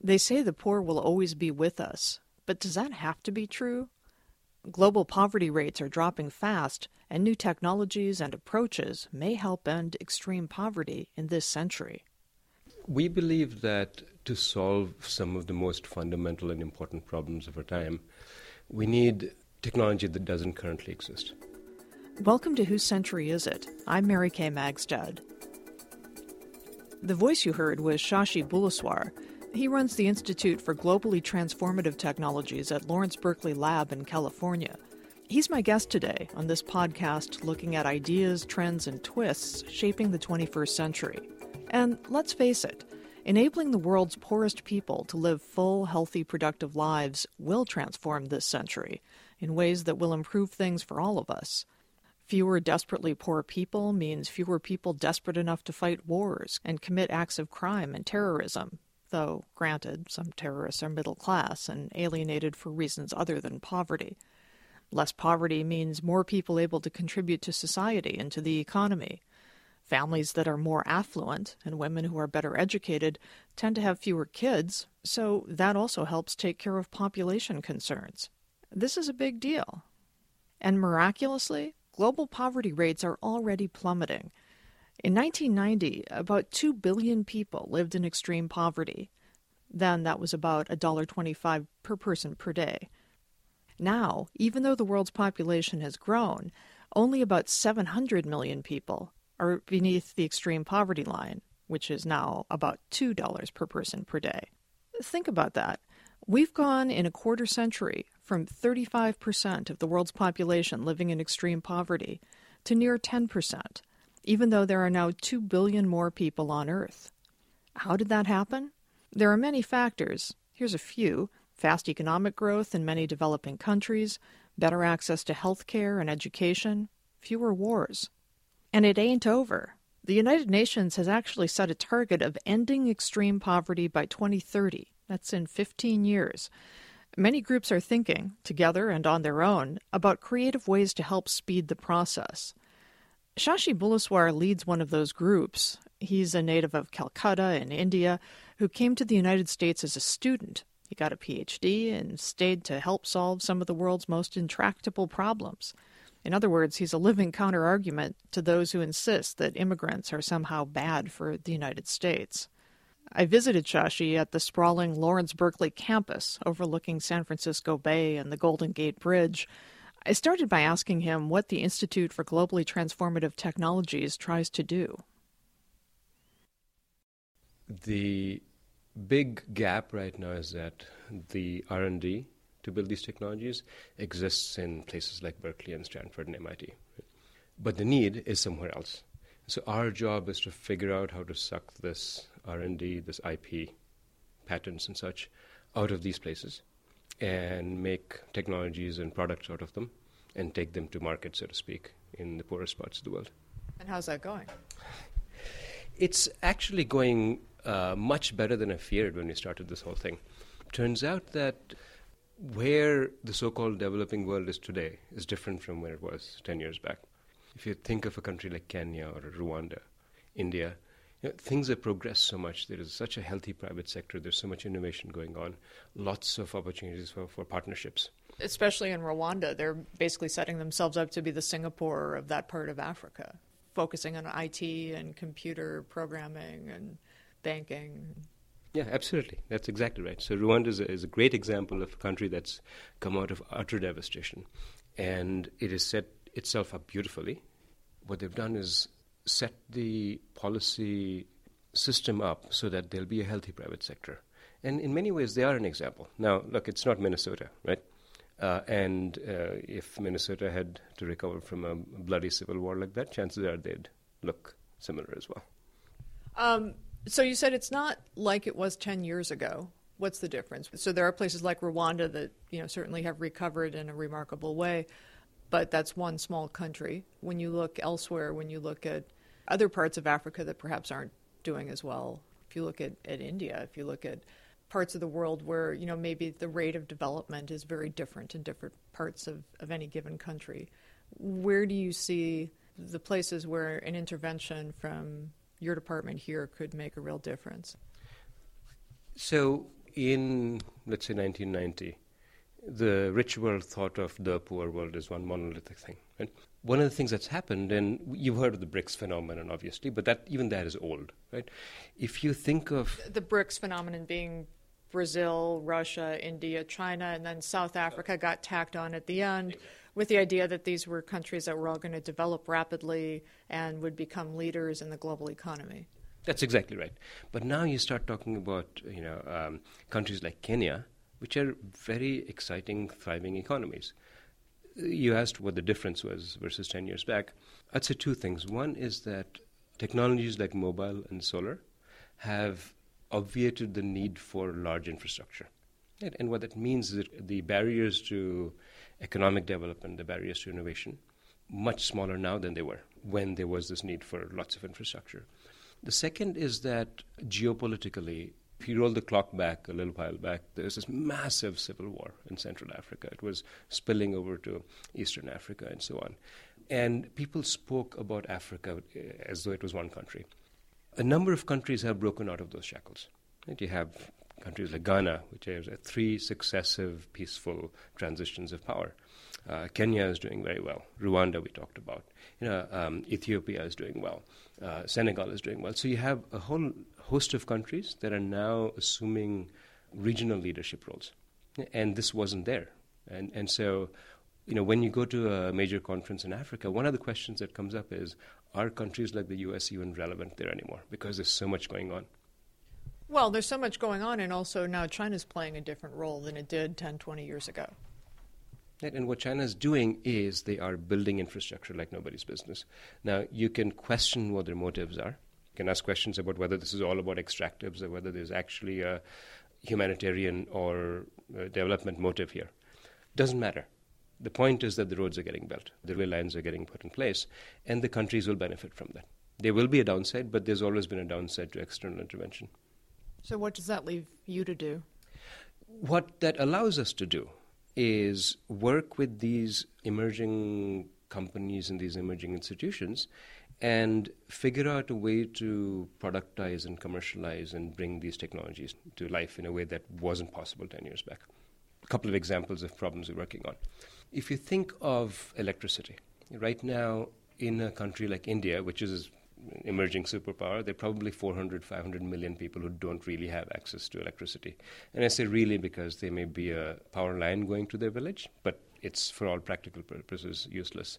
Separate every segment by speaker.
Speaker 1: They say the poor will always be with us, but does that have to be true? Global poverty rates are dropping fast, and new technologies and approaches may help end extreme poverty in this century.
Speaker 2: We believe that to solve some of the most fundamental and important problems of our time, we need technology that doesn't currently exist.
Speaker 1: Welcome to Whose Century Is It? I'm Mary Kay Magstad. The voice you heard was Shashi Bulaswar. He runs the Institute for Globally Transformative Technologies at Lawrence Berkeley Lab in California. He's my guest today on this podcast looking at ideas, trends, and twists shaping the 21st century. And let's face it, enabling the world's poorest people to live full, healthy, productive lives will transform this century in ways that will improve things for all of us. Fewer desperately poor people means fewer people desperate enough to fight wars and commit acts of crime and terrorism. Though, granted, some terrorists are middle class and alienated for reasons other than poverty. Less poverty means more people able to contribute to society and to the economy. Families that are more affluent and women who are better educated tend to have fewer kids, so that also helps take care of population concerns. This is a big deal. And miraculously, global poverty rates are already plummeting. In 1990, about 2 billion people lived in extreme poverty. Then that was about $1.25 per person per day. Now, even though the world's population has grown, only about 700 million people are beneath the extreme poverty line, which is now about $2 per person per day. Think about that. We've gone in a quarter century from 35% of the world's population living in extreme poverty to near 10%. Even though there are now 2 billion more people on Earth. How did that happen? There are many factors. Here's a few. Fast economic growth in many developing countries, better access to health care and education, fewer wars. And it ain't over. The United Nations has actually set a target of ending extreme poverty by 2030. That's in 15 years. Many groups are thinking, together and on their own, about creative ways to help speed the process. Shashi Bulaswar leads one of those groups. He's a native of Calcutta in India who came to the United States as a student. He got a PhD and stayed to help solve some of the world's most intractable problems. In other words, he's a living counter-argument to those who insist that immigrants are somehow bad for the United States. I visited Shashi at the sprawling Lawrence Berkeley campus overlooking San Francisco Bay and the Golden Gate Bridge. I started by asking him what the Institute for Globally Transformative Technologies tries to do.
Speaker 2: The big gap right now is that the R&D to build these technologies exists in places like Berkeley and Stanford and MIT. But the need is somewhere else. So our job is to figure out how to suck this R&D, this IP, patents and such, out of these places and make technologies and products out of them and take them to market, so to speak, in the poorest parts of the world.
Speaker 1: And how's that going?
Speaker 2: It's actually going much better than I feared when we started this whole thing. Turns out that where the so-called developing world is today is different from where it was 10 years back. If you think of a country like Kenya or Rwanda, India, things have progressed so much. There is such a healthy private sector. There's so much innovation going on. Lots of opportunities for partnerships.
Speaker 1: Especially in Rwanda, they're basically setting themselves up to be the Singapore of that part of Africa, focusing on IT and computer programming and banking.
Speaker 2: Yeah, absolutely. That's exactly right. So Rwanda is a great example of a country that's come out of utter devastation. And it has set itself up beautifully. What they've done is set the policy system up so that there'll be a healthy private sector. And in many ways, they are an example. Now, look, it's not Minnesota, right? And if Minnesota had to recover from a bloody civil war like that, chances are they'd look similar as well.
Speaker 1: So you said it's not like it was 10 years ago. What's the difference? So there are places like Rwanda that, certainly have recovered in a remarkable way, but that's one small country. When you look elsewhere, when you look at other parts of Africa that perhaps aren't doing as well, if you look at India, if you look at parts of the world where, maybe the rate of development is very different in different parts of any given country, where do you see the places where an intervention from your department here could make a real difference?
Speaker 2: So in, let's say, 1990, the rich world thought of the poor world as one monolithic thing. Right? One of the things that's happened, and you've heard of the BRICS phenomenon, obviously, but even that is old. Right? If you think of
Speaker 1: the BRICS phenomenon being Brazil, Russia, India, China, and then South Africa got tacked on at the end, with the idea that these were countries that were all going to develop rapidly and would become leaders in the global economy.
Speaker 2: That's exactly right. But now you start talking about countries like Kenya, which are very exciting, thriving economies. You asked what the difference was versus 10 years back. I'd say two things. One is that technologies like mobile and solar have obviated the need for large infrastructure. Right? And what that means is that the barriers to economic development, the barriers to innovation, much smaller now than they were when there was this need for lots of infrastructure. The second is that geopolitically, if you roll the clock back a little while back, there was this massive civil war in Central Africa. It was spilling over to Eastern Africa and so on. And people spoke about Africa as though it was one country. A number of countries have broken out of those shackles. Right? You have countries like Ghana, which has 3 successive peaceful transitions of power. Kenya is doing very well. Rwanda, we talked about. Ethiopia is doing well. Senegal is doing well. So you have a whole host of countries that are now assuming regional leadership roles. And this wasn't there. And so, when you go to a major conference in Africa, one of the questions that comes up is, are countries like the U.S. even relevant there anymore? Because there's so much going on.
Speaker 1: Well, there's so much going on, and also now China's playing a different role than it did 10, 20 years ago.
Speaker 2: And what China's doing is they are building infrastructure like nobody's business. Now, you can question what their motives are. You can ask questions about whether this is all about extractives or whether there's actually a humanitarian or development motive here. Doesn't matter. The point is that the roads are getting built, the rail lines are getting put in place, and the countries will benefit from that. There will be a downside, but there's always been a downside to external intervention.
Speaker 1: So what does that leave you to do?
Speaker 2: What that allows us to do is work with these emerging companies and these emerging institutions and figure out a way to productize and commercialize and bring these technologies to life in a way that wasn't possible 10 years back. A couple of examples of problems we're working on. If you think of electricity, right now in a country like India, which is an emerging superpower, there are probably 400, 500 million people who don't really have access to electricity. And I say really because there may be a power line going to their village, but it's for all practical purposes useless.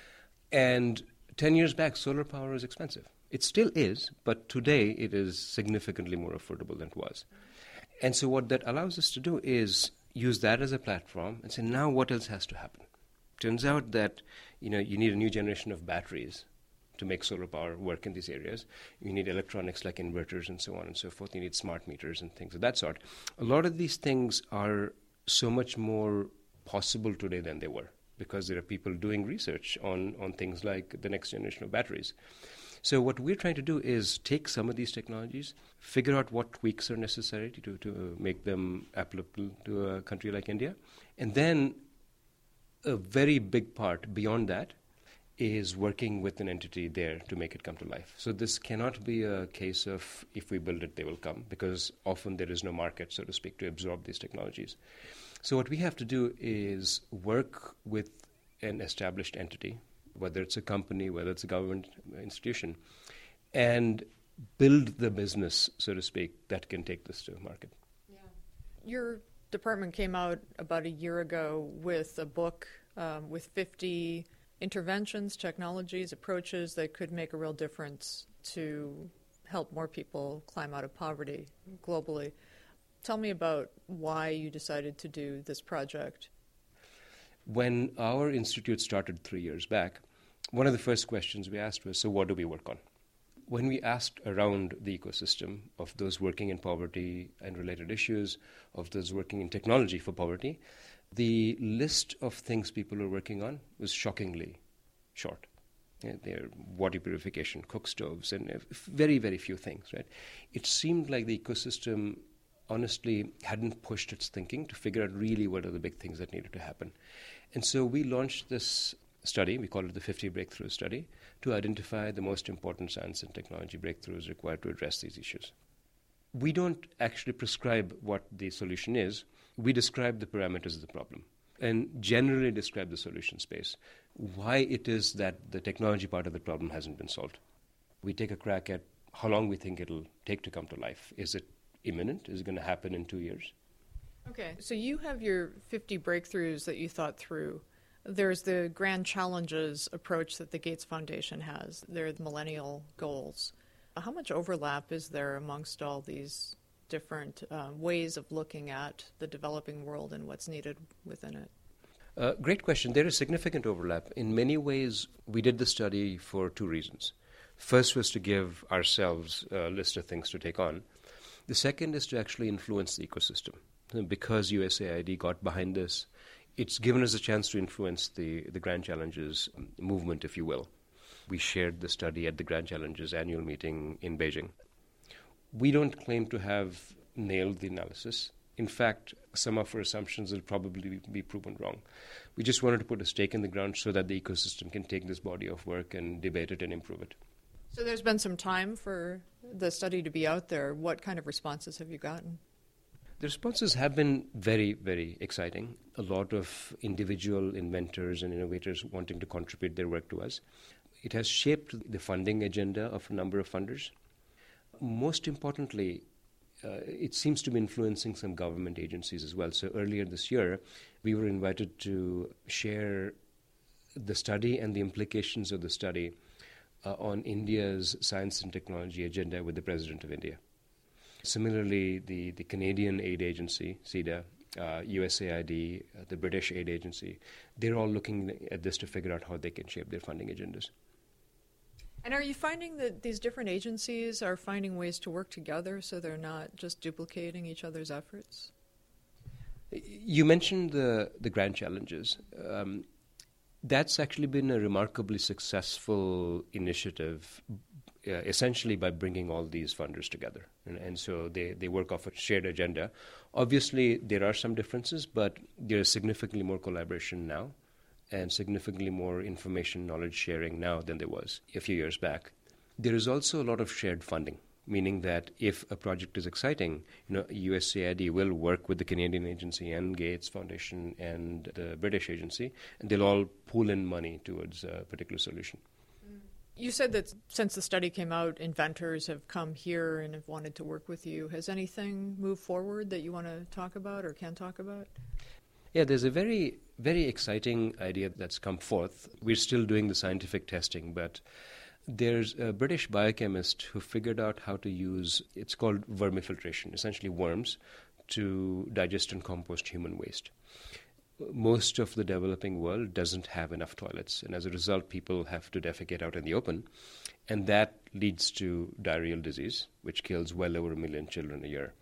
Speaker 2: And 10 years back, solar power was expensive. It still is, but today it is significantly more affordable than it was. And so what that allows us to do is use that as a platform and say, now what else has to happen? Turns out that you need a new generation of batteries to make solar power work in these areas. You need electronics like inverters and so on and so forth. You need smart meters and things of that sort. A lot of these things are so much more possible today than they were because there are people doing research on things like the next generation of batteries. So what we're trying to do is take some of these technologies, figure out what tweaks are necessary to make them applicable to a country like India, and then a very big part beyond that is working with an entity there to make it come to life. So this cannot be a case of if we build it, they will come, because often there is no market, so to speak, to absorb these technologies. So what we have to do is work with an established entity, whether it's a company, whether it's a government institution, and build the business, so to speak, that can take this to market.
Speaker 1: Yeah. Your department came out about a year ago with a book with 50 interventions, technologies, approaches that could make a real difference to help more people climb out of poverty globally. Tell me about why you decided to do this project.
Speaker 2: When our institute started 3 years back, one of the first questions we asked was, so what do we work on? When we asked around the ecosystem of those working in poverty and related issues, of those working in technology for poverty, the list of things people are working on was shockingly short. They're water purification, cook stoves, and very, very few things, right? It seemed like the ecosystem honestly hadn't pushed its thinking to figure out really what are the big things that needed to happen. And so we launched this study, we call it the 50 Breakthrough Study, to identify the most important science and technology breakthroughs required to address these issues. We don't actually prescribe what the solution is. We describe the parameters of the problem and generally describe the solution space, why it is that the technology part of the problem hasn't been solved. We take a crack at how long we think it'll take to come to life. Is it imminent? Is it going to happen in 2 years?
Speaker 1: Okay, so you have your 50 breakthroughs that you thought through. There's the grand challenges approach that the Gates Foundation has. There are the millennial goals. How much overlap is there amongst all these different ways of looking at the developing world and what's needed within it?
Speaker 2: Great question. There is significant overlap. In many ways, we did the study for two reasons. First was to give ourselves a list of things to take on. The second is to actually influence the ecosystem. Because USAID got behind this, it's given us a chance to influence the Grand Challenges movement, if you will. We shared the study at the Grand Challenges annual meeting in Beijing. We don't claim to have nailed the analysis. In fact, some of our assumptions will probably be proven wrong. We just wanted to put a stake in the ground so that the ecosystem can take this body of work and debate it and improve it.
Speaker 1: So there's been some time for the study to be out there. What kind of responses have you gotten?
Speaker 2: The responses have been very, very exciting. A lot of individual inventors and innovators wanting to contribute their work to us. It has shaped the funding agenda of a number of funders. Most importantly, it seems to be influencing some government agencies as well. So earlier this year, we were invited to share the study and the implications of the study on India's science and technology agenda with the President of India. Similarly, the Canadian aid agency, CIDA, USAID, the British aid agency, they're all looking at this to figure out how they can shape their funding agendas.
Speaker 1: And are you finding that these different agencies are finding ways to work together so they're not just duplicating each other's efforts?
Speaker 2: You mentioned the Grand Challenges. That's actually been a remarkably successful initiative, essentially by bringing all these funders together. And so they work off a shared agenda. Obviously, there are some differences, but there is significantly more collaboration now and significantly more information knowledge sharing now than there was a few years back. There is also a lot of shared funding, meaning that if a project is exciting, USAID will work with the Canadian agency and Gates Foundation and the British agency, and they'll all pool in money towards a particular solution.
Speaker 1: You said that since the study came out, inventors have come here and have wanted to work with you. Has anything moved forward that you want to talk about or can talk about?
Speaker 2: Yeah, there's a very, very exciting idea that's come forth. We're still doing the scientific testing, but there's a British biochemist who figured out how to use, it's called vermifiltration, essentially worms, to digest and compost human waste. Most of the developing world doesn't have enough toilets, and as a result, people have to defecate out in the open, and that leads to diarrheal disease, which kills well over 1 million children a year.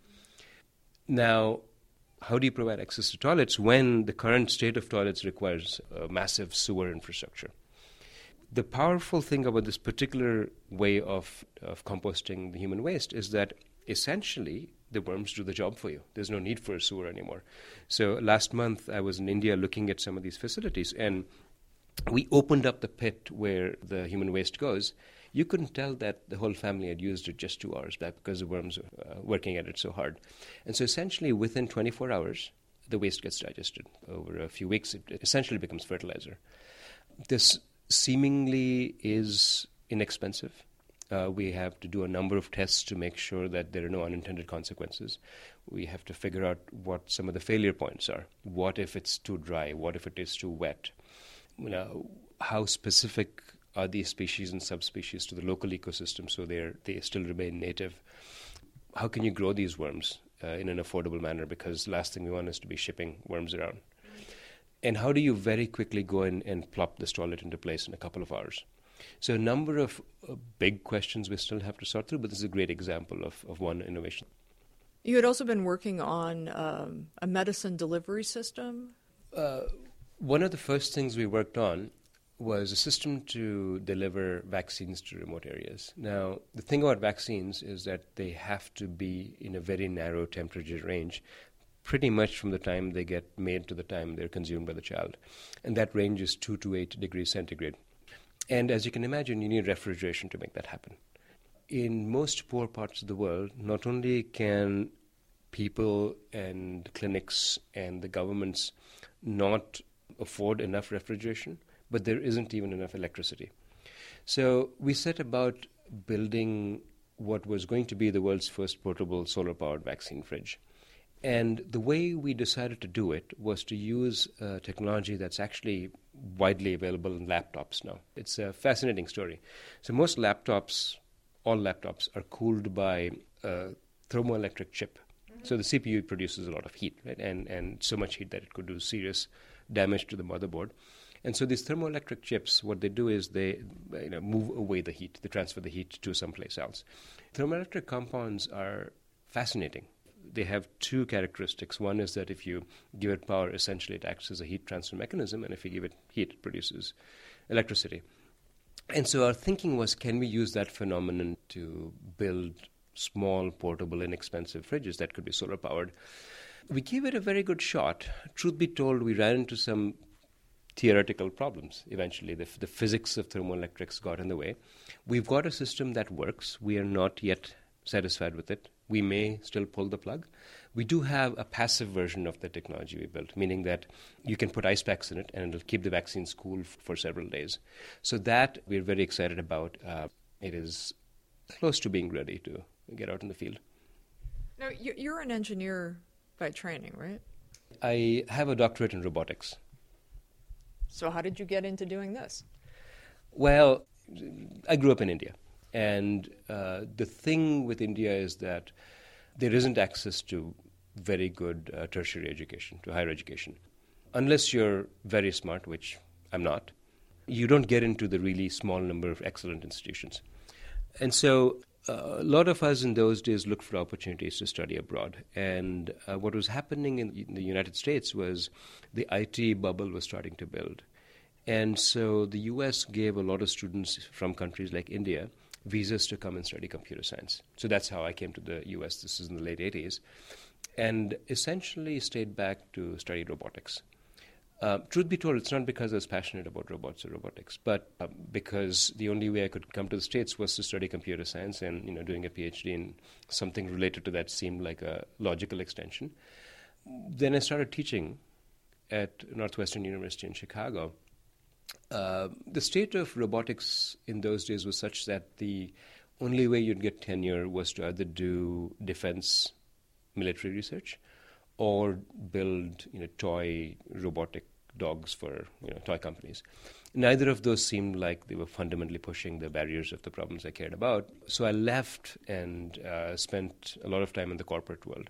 Speaker 2: Now, how do you provide access to toilets when the current state of toilets requires a massive sewer infrastructure? The powerful thing about this particular way of composting the human waste is that essentially the worms do the job for you. There's no need for a sewer anymore. So last month I was in India looking at some of these facilities, and we opened up the pit where the human waste goes. You couldn't tell that the whole family had used it just 2 hours back because the worms were working at it so hard. And so essentially within 24 hours, the waste gets digested. Over a few weeks, it essentially becomes fertilizer. This seemingly is inexpensive. We have to do a number of tests to make sure that there are no unintended consequences. We have to figure out what some of the failure points are. What if it's too dry? What if it is too wet? How specific are these species and subspecies to the local ecosystem so they still remain native? How can you grow these worms in an affordable manner? Because the last thing we want is to be shipping worms around. And how do you very quickly go in and plop this toilet into place in a couple of hours? So a number of big questions we still have to sort through, but this is a great example of one innovation.
Speaker 1: You had also been working on a medicine delivery system.
Speaker 2: One of the first things we worked on was a system to deliver vaccines to remote areas. Now, the thing about vaccines is that they have to be in a very narrow temperature range, pretty much from the time they get made to the time they're consumed by the child. And that range is 2 to 8 degrees centigrade. And as you can imagine, you need refrigeration to make that happen. in most poor parts of the world, not only can people and clinics and the governments not afford enough refrigeration, but there isn't even enough electricity. So we set about building what was going to be the world's first portable solar-powered vaccine fridge. And the way we decided to do it was to use technology that's actually widely available in laptops now. It's a fascinating story. So most laptops, all laptops, are cooled by a thermoelectric chip. So the CPU produces a lot of heat, right? And so much heat that it could do serious damage to the motherboard. And so these thermoelectric chips, what they do is they move away the heat. They transfer the heat to someplace else. Thermoelectric compounds are fascinating. They have two characteristics. One is that if you give it power, essentially it acts as a heat transfer mechanism, and if you give it heat, it produces electricity. And so our thinking was, can we use that phenomenon to build small, portable, inexpensive fridges that could be solar-powered? We gave it a very good shot. Truth be told, we ran into some theoretical problems eventually. The physics of thermoelectrics got in the way. We've got a system that works. We are not yet satisfied with it. We may still pull the plug. We do have a passive version of the technology we built, meaning that you can put ice packs in it and it'll keep the vaccines cool for several days. So that we're very excited about. It is close to being ready to get out in the field.
Speaker 1: Now, you're an engineer by training, right?
Speaker 2: I have a doctorate in robotics.
Speaker 1: So how did you get into doing this?
Speaker 2: Well, I grew up in India. And the thing with India is that there isn't access to very good tertiary education, to higher education. Unless you're very smart, which I'm not, you don't get into the really small number of excellent institutions. And so a lot of us in those days looked for opportunities to study abroad. And what was happening in the United States was the IT bubble was starting to build. And so the U.S. gave a lot of students from countries like India visas to come and study computer science. So that's how I came to the U.S. This is in the late 80s. And essentially stayed back to study robotics. Truth be told, it's not because I was passionate about robots or robotics, but because the only way I could come to the States was to study computer science, and doing a PhD in something related to that seemed like a logical extension. Then I started teaching at Northwestern University in Chicago. The state of robotics in those days was such that the only way you'd get tenure was to either do defense military research or build toy robotic dogs for toy companies. Neither of those seemed like they were fundamentally pushing the barriers of the problems I cared about. So I left and spent a lot of time in the corporate world.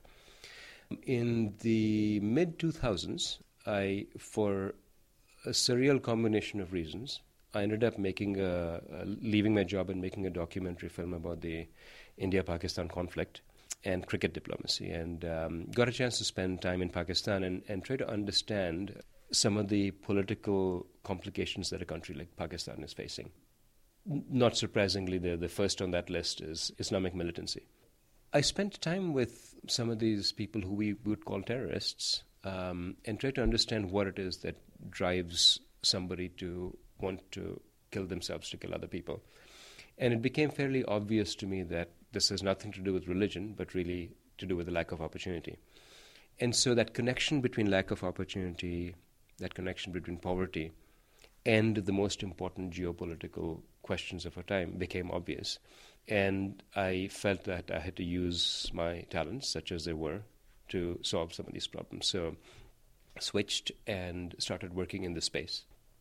Speaker 2: In the mid-2000s, for a surreal combination of reasons, I ended up leaving my job and making a documentary film about the India-Pakistan conflict and cricket diplomacy, and got a chance to spend time in Pakistan and try to understand some of the political complications that a country like Pakistan is facing. Not surprisingly, the first on that list is Islamic militancy. I spent time with some of these people who we would call terrorists, and try to understand what it is that drives somebody to want to kill themselves, to kill other people. And it became fairly obvious to me that this has nothing to do with religion, but really to do with the lack of opportunity. And so that connection between lack of opportunity, that connection between poverty, and the most important geopolitical questions of our time became obvious. And I felt that I had to use my talents, such as they were, to solve some of these problems. So I switched and started working in this space.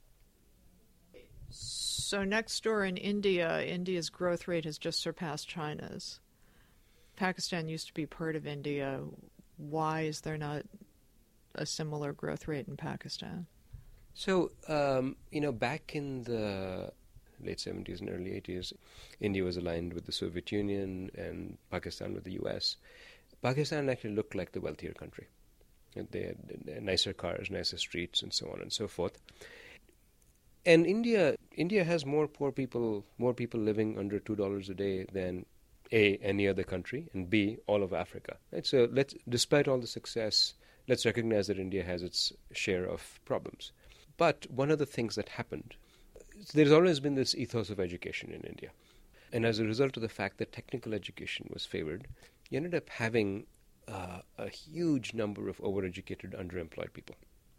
Speaker 1: So next door in India, India's growth rate has just surpassed China's. Pakistan used to be part of India. Why is there not a similar growth rate in Pakistan?
Speaker 2: So, back in the late 70s and early 80s, India was aligned with the Soviet Union and Pakistan with the US. Pakistan actually looked like the wealthier country. They had nicer cars, nicer streets, and so on and so forth. And India has more people living under $2 a day than A, any other country, and B, all of Africa. Right? So despite all the success, let's recognize that India has its share of problems. But one of the things that happened, there's always been this ethos of education in India. And as a result of the fact that technical education was favored, you ended up having a huge number of overeducated, underemployed people,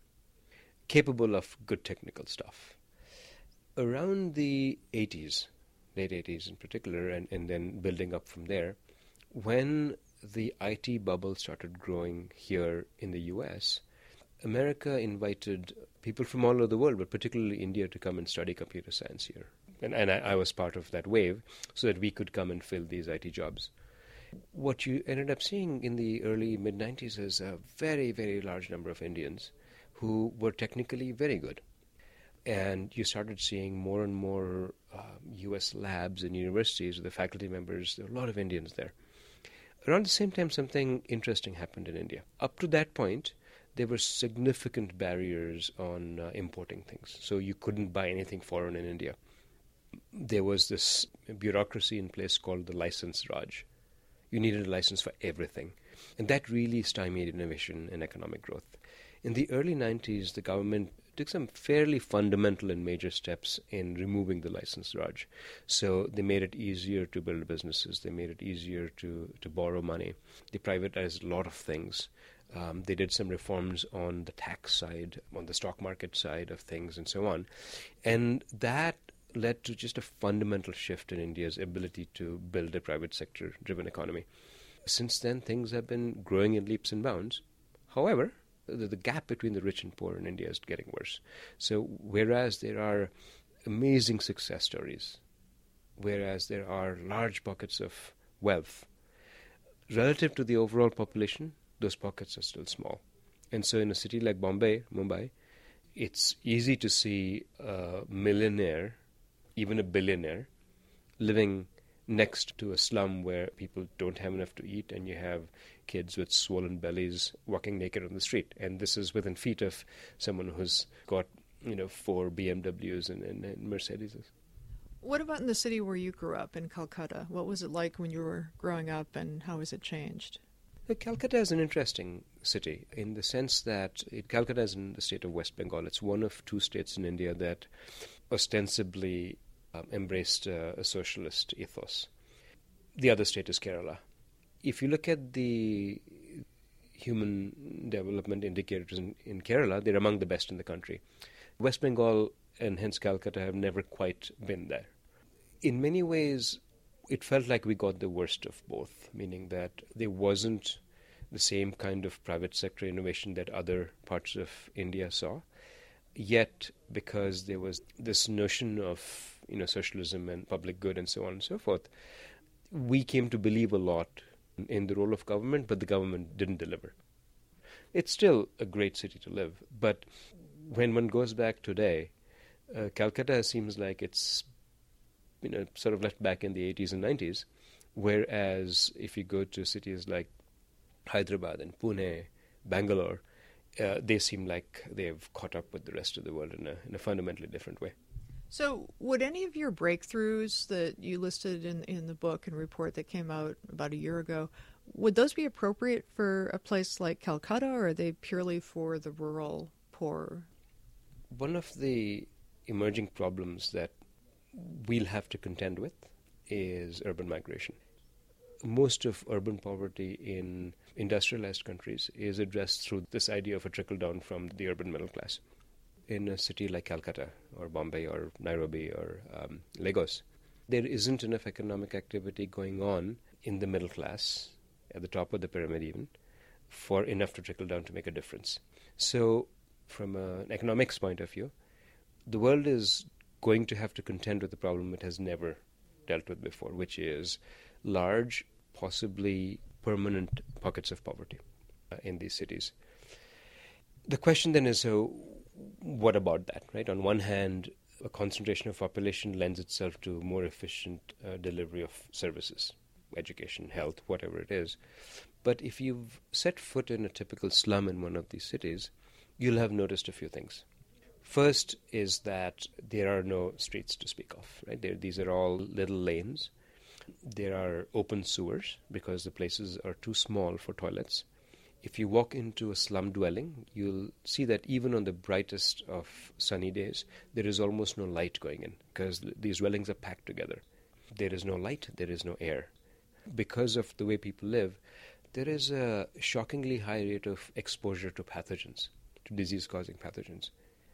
Speaker 2: capable of good technical stuff. Around the 80s, late 80s in particular, and then building up from there, when the IT bubble started growing here in the US, America invited people from all over the world, but particularly India, to come and study computer science here. And I was part of that wave so that we could come and fill these IT jobs. What you ended up seeing in the early mid-90s is a very, very large number of Indians who were technically very good. And you started seeing more and more U.S. labs and universities with the faculty members. There were a lot of Indians there. Around the same time, something interesting happened in India. Up to that point, there were significant barriers on importing things. So you couldn't buy anything foreign in India. There was this bureaucracy in place called the license Raj. You needed a license for everything. And that really stymied innovation and economic growth. In the early 90s, the government took some fairly fundamental and major steps in removing the license Raj. So they made it easier to build businesses. They made it easier to borrow money. They privatized a lot of things. They did some reforms on the tax side, on the stock market side of things, and so on. And that led to just a fundamental shift in India's ability to build a private sector-driven economy. Since then, things have been growing in leaps and bounds. However, the gap between the rich and poor in India is getting worse. So whereas there are amazing success stories, whereas there are large pockets of wealth, relative to the overall population, those pockets are still small. And so in a city like Mumbai, it's easy to see a millionaire, even a billionaire, living next to a slum where people don't have enough to eat, and you have kids with swollen bellies walking naked on the street. And this is within feet of someone who's got, 4 BMWs and Mercedes.
Speaker 1: What about in the city where you grew up, in Calcutta? What was it like when you were growing up, and how has it changed?
Speaker 2: Calcutta is an interesting city in the sense that Calcutta is in the state of West Bengal. It's one of 2 states in India that ostensibly embraced a socialist ethos. The other state is Kerala. If you look at the human development indicators in Kerala, they're among the best in the country. West Bengal and hence Calcutta have never quite been there. In many ways, it felt like we got the worst of both, meaning that there wasn't the same kind of private sector innovation that other parts of India saw. Yet, because there was this notion of socialism and public good and so on and so forth, we came to believe a lot in the role of government, but the government didn't deliver. It's still a great city to live, but when one goes back today, Calcutta seems like it's sort of left back in the 80s and 90s, whereas if you go to cities like Hyderabad and Pune, Bangalore, they seem like they've caught up with the rest of the world in a fundamentally different way.
Speaker 1: So would any of your breakthroughs that you listed in the book and report that came out about a year ago, would those be appropriate for a place like Calcutta, or are they purely for the rural poor?
Speaker 2: One of the emerging problems that we'll have to contend with is urban migration. Most of urban poverty in industrialized countries is addressed through this idea of a trickle-down from the urban middle class. In a city like Calcutta or Bombay or Nairobi or Lagos, there isn't enough economic activity going on in the middle class, at the top of the pyramid even, for enough to trickle down to make a difference. So from an economics point of view, the world is going to have to contend with the problem it has never dealt with before, which is large, possibly permanent pockets of poverty in these cities. The question then is, so what about that, right? On one hand, a concentration of population lends itself to more efficient delivery of services, education, health, whatever it is. But if you've set foot in a typical slum in one of these cities, you'll have noticed a few things. First is that there are no streets to speak of, right? These are all little lanes. There are open sewers because the places are too small for toilets. If you walk into a slum dwelling, you'll see that even on the brightest of sunny days, there is almost no light going in because these dwellings are packed together. There is no light, there is no air. Because of the way people live, there is a shockingly high rate of exposure to pathogens, to disease-causing pathogens.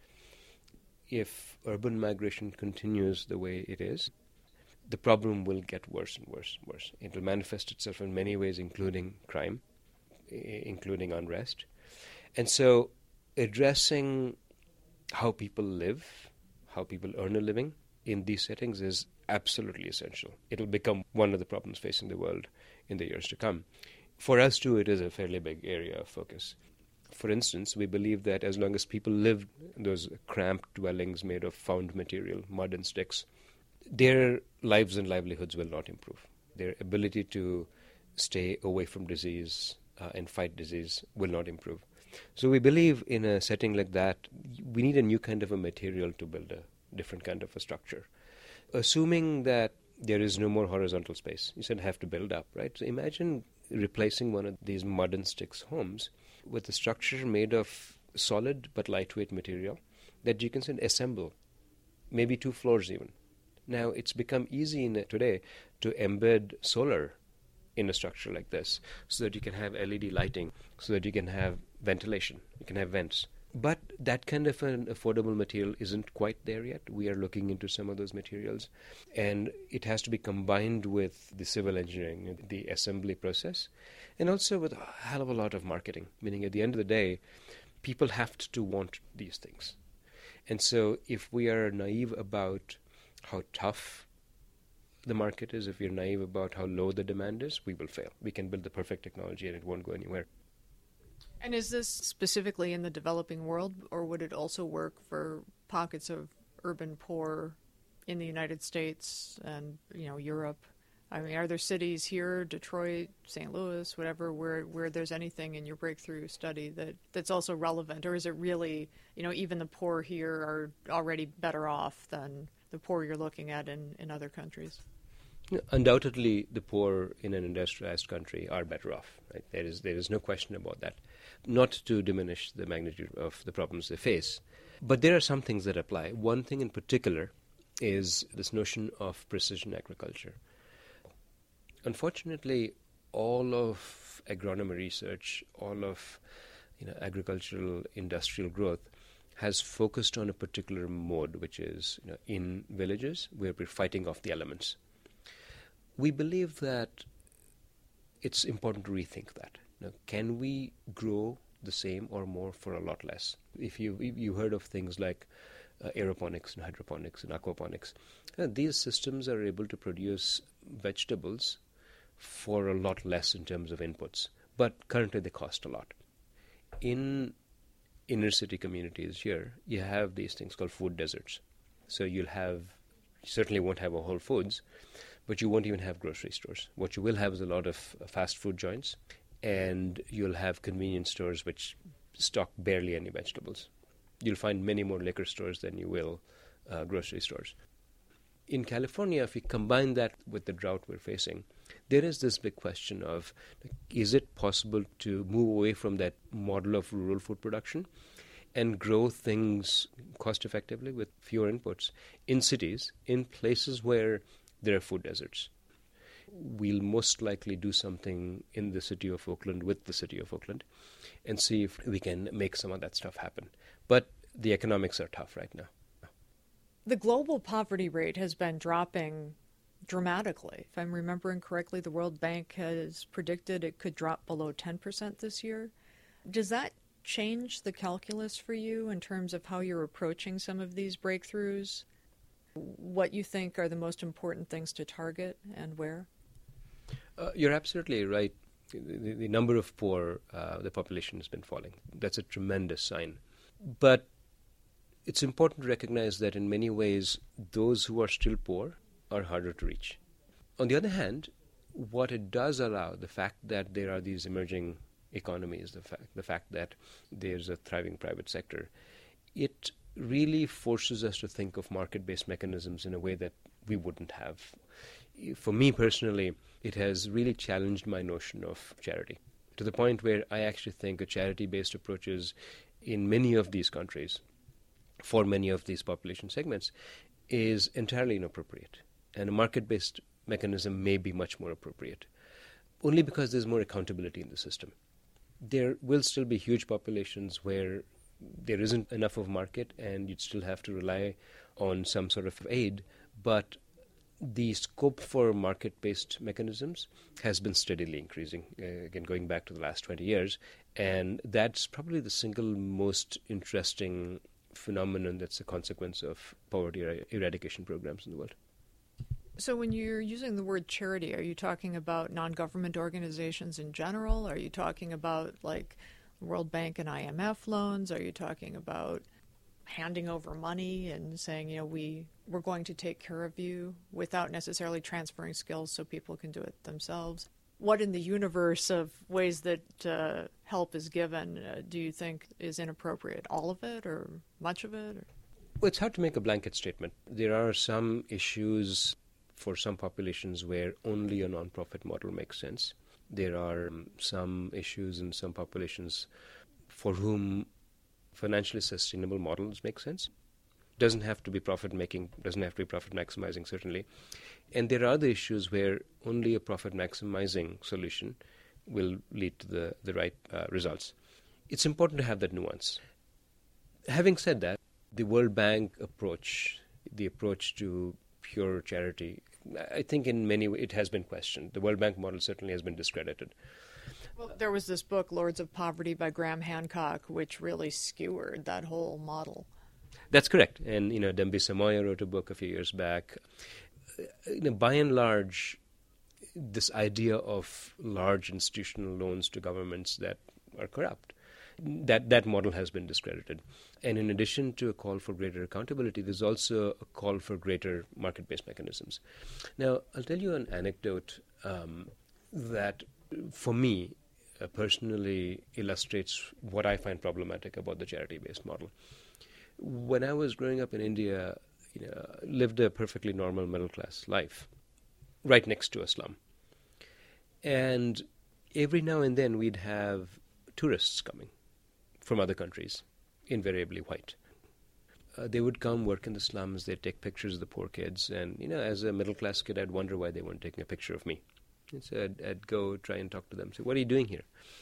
Speaker 2: If urban migration continues the way it is, the problem will get worse and worse and worse. It will manifest itself in many ways, including crime, including unrest. And so addressing how people live, how people earn a living in these settings is absolutely essential. It will become one of the problems facing the world in the years to come. For us, too, it is a fairly big area of focus. For instance, we believe that as long as people live in those cramped dwellings made of found material, mud and sticks, their lives and livelihoods will not improve. Their ability to stay away from disease and fight disease will not improve. So we believe in a setting like that, we need a new kind of a material to build a different kind of a structure. Assuming that there is no more horizontal space, you said have to build up, right? So imagine replacing one of these mud and sticks homes with a structure made of solid but lightweight material that you can assemble, maybe 2 floors even. Now, it's become easy today to embed solar in a structure like this so that you can have LED lighting, so that you can have ventilation, you can have vents. But that kind of an affordable material isn't quite there yet. We are looking into some of those materials, and it has to be combined with the civil engineering, the assembly process, and also with a hell of a lot of marketing, meaning at the end of the day, people have to want these things. And so if we are naive about how tough the market is, if we're naive about how low the demand is, we will fail. We can build the perfect technology and it won't go anywhere.
Speaker 1: And is this specifically in the developing world, or would it also work for pockets of urban poor in the United States and, Europe? I mean, are there cities here, Detroit, St. Louis, whatever, where there's anything in your breakthrough study that's also relevant? Or is it really, even the poor here are already better off than the poor you're looking at in other countries?
Speaker 2: Undoubtedly, the poor in an industrialized country are better off. Right? There is no question about that. Not to diminish the magnitude of the problems they face. But there are some things that apply. One thing in particular is this notion of precision agriculture. Unfortunately, all of agronomy research, all of agricultural industrial growth has focused on a particular mode, which is in villages where we're fighting off the elements. We believe that it's important to rethink that. Can we grow the same or more for a lot less? If you heard of things like aeroponics and hydroponics and aquaponics, these systems are able to produce vegetables for a lot less in terms of inputs, but currently they cost a lot. In inner city communities here, you have these things called food deserts. So you certainly won't have a Whole Foods, but you won't even have grocery stores. What you will have is a lot of fast food joints, and you'll have convenience stores which stock barely any vegetables. You'll find many more liquor stores than you will grocery stores. In California, if we combine that with the drought we're facing, there is this big question of, is it possible to move away from that model of rural food production and grow things cost effectively with fewer inputs in cities, in places where there are food deserts? We'll most likely do something in the city of Oakland with the city of Oakland and see if we can make some of that stuff happen. But the economics are tough right now.
Speaker 1: The global poverty rate has been dropping dramatically. If I'm remembering correctly, the World Bank has predicted it could drop below 10% this year. Does that change the calculus for you in terms of how you're approaching some of these breakthroughs? What you think are the most important things to target and where?
Speaker 2: You're absolutely right. The number of poor, the population has been falling. That's a tremendous sign. But it's important to recognize that in many ways, those who are still poor are harder to reach. On the other hand, what it does allow, the fact that there are these emerging economies, the fact that there's a thriving private sector, it really forces us to think of market-based mechanisms in a way that we wouldn't have. For me personally, it has really challenged my notion of charity, to the point where I actually think a charity-based approaches in many of these countries, for many of these population segments, is entirely inappropriate. And a market-based mechanism may be much more appropriate, only because there's more accountability in the system. There will still be huge populations where there isn't enough of market and you'd still have to rely on some sort of aid, but the scope for market-based mechanisms has been steadily increasing, again, going back to the last 20 years. And that's probably the single most interesting phenomenon that's a consequence of poverty eradication programs in the world.
Speaker 1: So when you're using the word charity, are you talking about non-government organizations in general? Are you talking about like World Bank and IMF loans? Are you talking about handing over money and saying, we're going to take care of you without necessarily transferring skills so people can do it themselves? What in the universe of ways that help is given do you think is inappropriate? All of it or much of it?
Speaker 2: Well, it's hard to make a blanket statement. There are some issues for some populations where only a nonprofit model makes sense. There are some issues in some populations for whom financially sustainable models make sense. Doesn't have to be profit-making, doesn't have to be profit-maximizing, certainly. And there are other issues where only a profit-maximizing solution will lead to the right results. It's important to have that nuance. Having said that, the World Bank approach, the approach to pure charity, I think in many ways it has been questioned. The World Bank model certainly has been discredited.
Speaker 1: Well, there was this book, Lords of Poverty by Graham Hancock, which really skewered that whole model.
Speaker 2: That's correct. And, Dembi Samoya wrote a book a few years back. By and large, this idea of large institutional loans to governments that are corrupt, that model has been discredited. And in addition to a call for greater accountability, there's also a call for greater market-based mechanisms. Now, I'll tell you an anecdote that, for me, personally illustrates what I find problematic about the charity-based model. When I was growing up in India, lived a perfectly normal middle-class life, right next to a slum. And every now and then we'd have tourists coming from other countries, invariably white. They would come, work in the slums, they'd take pictures of the poor kids, and, as a middle-class kid, I'd wonder why they weren't taking a picture of me. And so I'd go try and talk to them, say, what are you doing here?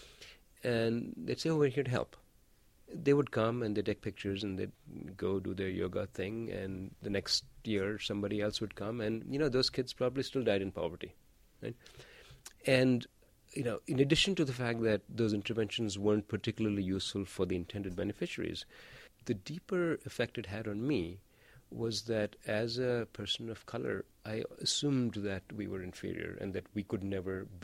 Speaker 2: And they'd say, we're here to help. They would come and they'd take pictures and they'd go do their yoga thing, and the next year somebody else would come, and, those kids probably still died in poverty, right? And, in addition to the fact that those interventions weren't particularly useful for the intended beneficiaries, the deeper effect it had on me was that as a person of color, I assumed that we were inferior and that we couldn't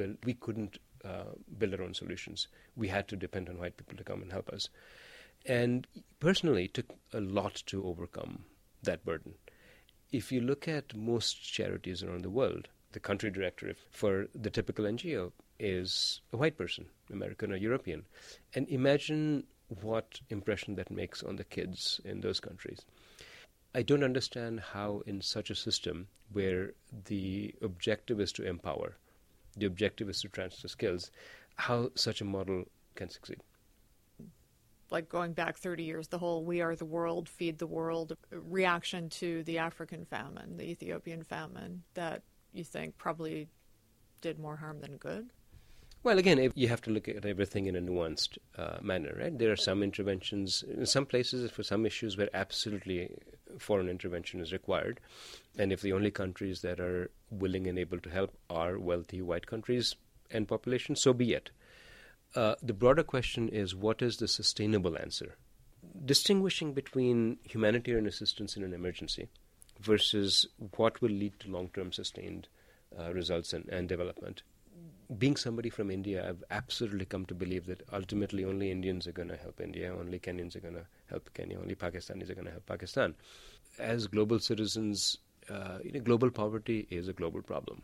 Speaker 2: build our own solutions. We had to depend on white people to come and help us. And personally, it took a lot to overcome that burden. If you look at most charities around the world, the country director for the typical NGO is a white person, American or European. And imagine what impression that makes on the kids in those countries. I don't understand how in such a system where the objective is to empower, the objective is to transfer skills, how such a model can succeed.
Speaker 1: Like going back 30 years, the whole we are the world, feed the world reaction to the African famine, the Ethiopian famine, that you think probably did more harm than good?
Speaker 2: Well, again, you have to look at everything in a nuanced manner, right? There are some interventions, in some places, for some issues where absolutely foreign intervention is required. And if the only countries that are willing and able to help are wealthy white countries and populations, so be it. The broader question is, what is the sustainable answer? Distinguishing between humanitarian assistance in an emergency versus what will lead to long-term sustained results and development. Being somebody from India, I've absolutely come to believe that ultimately only Indians are going to help India, only Kenyans are going to help Kenya, only Pakistanis are going to help Pakistan. As global citizens, global poverty is a global problem.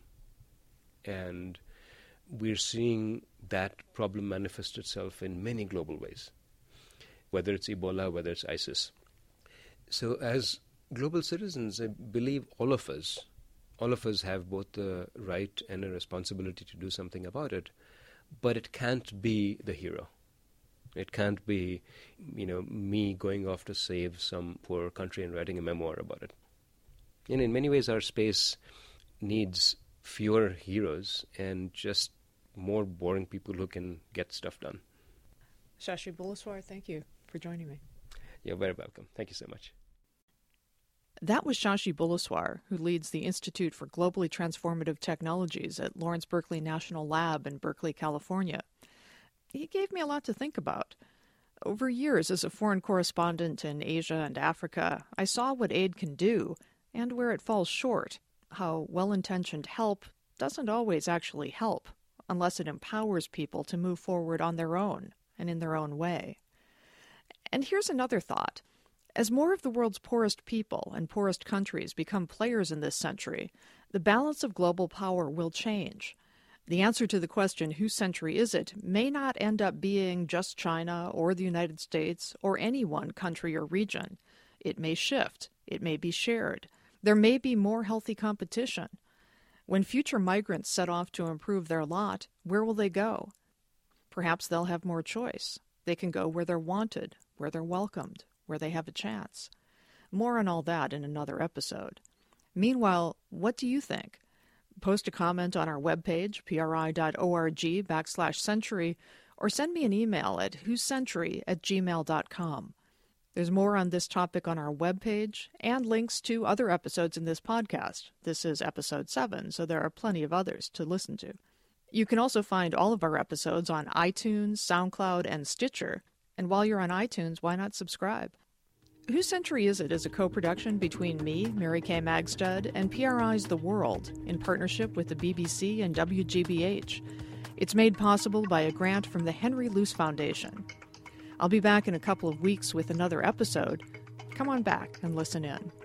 Speaker 2: And we're seeing that problem manifest itself in many global ways, whether it's Ebola, whether it's ISIS. So as global citizens, I believe all of us have both the right and a responsibility to do something about it, but it can't be the hero. It can't be, me going off to save some poor country and writing a memoir about it. And in many ways, our space needs fewer heroes and just more boring people who can get stuff done.
Speaker 1: Shashi Buluswar, thank you for joining me.
Speaker 2: You're very welcome. Thank you so much.
Speaker 1: That was Shashi Buluswar, who leads the Institute for Globally Transformative Technologies at Lawrence Berkeley National Lab in Berkeley, California. He gave me a lot to think about. Over years as a foreign correspondent in Asia and Africa, I saw what aid can do and where it falls short, how well-intentioned help doesn't always actually help unless it empowers people to move forward on their own and in their own way. And here's another thought. As more of the world's poorest people and poorest countries become players in this century, the balance of global power will change. The answer to the question, whose century is it, may not end up being just China or the United States or any one country or region. It may shift. It may be shared. There may be more healthy competition. When future migrants set off to improve their lot, where will they go? Perhaps they'll have more choice. They can go where they're wanted, where they're welcomed, where they have a chance. More on all that in another episode. Meanwhile, what do you think? Post a comment on our webpage, pri.org/century, or send me an email at whocentury@gmail.com. There's more on this topic on our webpage and links to other episodes in this podcast. This is episode 7, so there are plenty of others to listen to. You can also find all of our episodes on iTunes, SoundCloud, and Stitcher. And while you're on iTunes, why not subscribe? Whose Century Is It is a co-production between me, Mary Kay Magstad, and PRI's The World in partnership with the BBC and WGBH. It's made possible by a grant from the Henry Luce Foundation. I'll be back in a couple of weeks with another episode. Come on back and listen in.